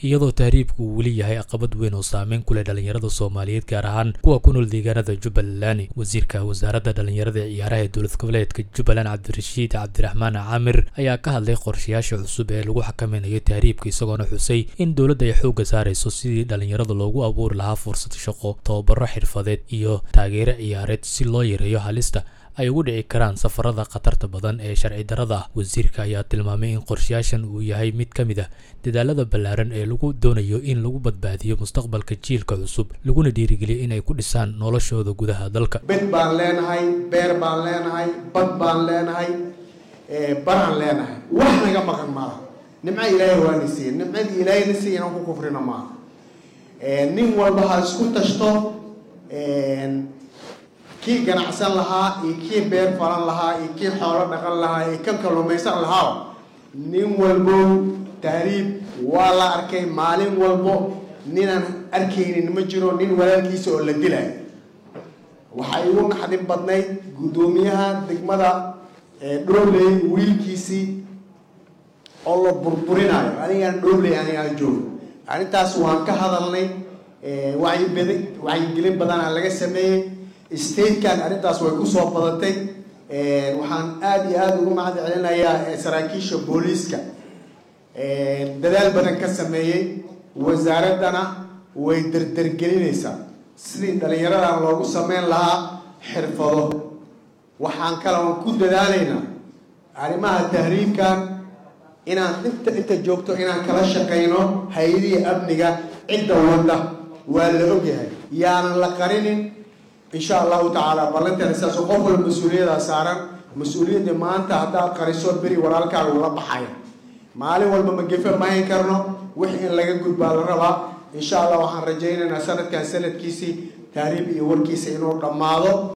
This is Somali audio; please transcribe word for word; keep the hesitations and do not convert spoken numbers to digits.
iyadoo tahriibku uu weli yahay caqabad weyn oo saameyn ku leh dhalinyarada Soomaaliyeed gaar ahaan kuwa ku nool deegaanada Jubbaland. Wasiirka wasaaradda dhalinyarada ee ciyaaraha dowlad goboleedka Jubbaland Cabdirashiid Cabdiraxmaan Caamir ayaa ka hadlay qorshayaasha cusub ee lagu xakameynayo tahriibka isagoona xusay in dowladda ay xoogga saarayso sidii dhalinyarada loogu abuuri lahaa fursad shaqo, tababaro xirfadeed iyo taageero ciyaareed si loo yareeyo halista ay ugu dhici karaan safarada khatarta badan ee sharci darrada ah. Wasiirka ayaa tilmaamay in qorshayaashan uu yahay mid ka mid ah dadaalada ballaaran ee lagu doonayo in lagu badbaadiyo mustaqbalka jiilka cusub laguna dhiirigeliyo in ay ku dhisaan noloshooda gudaha dalka. Bed baan leenahay, beer baan leenahay, bad baan leenahay, baraan leenahay. wax naga maqan maaha. nimca Ilaahay waa nisiin, nimcadii Ilaahay nisiin aan ku kufrina maaha. nin walba ha isku tashto kii ganacsan lahaa iyo kii beer falan lahaa iyo kii xoolo dhaqan lahaa iyo kan kalluumaysan lahaa. nin walbo tahriib waa la arkay, maalin walbo ninaan arkaynin ma jiro nin walaalkiisa oo la dilay. waxay ugu naxdin badnayd gudoomiyaha degmada Dhooley wiilkiisii oo la burburinayo anigaan Dhooley anigaan joogo. arrintaas waan ka hadalnay, wacyi badan wacyigelin badan laga sameeyay. state-kan arrintaas way ku soo badatay. waxaan aad iyo aad ugu mahad celinayaa saraakiisha booliiska dadaal badan ka sameeyay. wasaaradana way dardargelinaysaa sidii dhalinyaradan loogu sameyn lahaa xirfado. waxaan kale oo ku dadaalaynaa arrimaha tahriibkan inaan inta inta joogto inaan kala shaqeyno hay'adaha amniga cidda wada waa la ogyahay yaanan la qarinin. إن شاء الله تعالى بلنت الأساس وقف المسؤولية صارن مسؤولية ما أنت هذا قريصور بري ورالك على ولا بحياة مالي ولا بمجفة ما يكرنه وحين لقى جود بالربا. إن شاء الله وحن رجينا سنة كان سنة كيسي تهريب يور كيسي إنه رماده.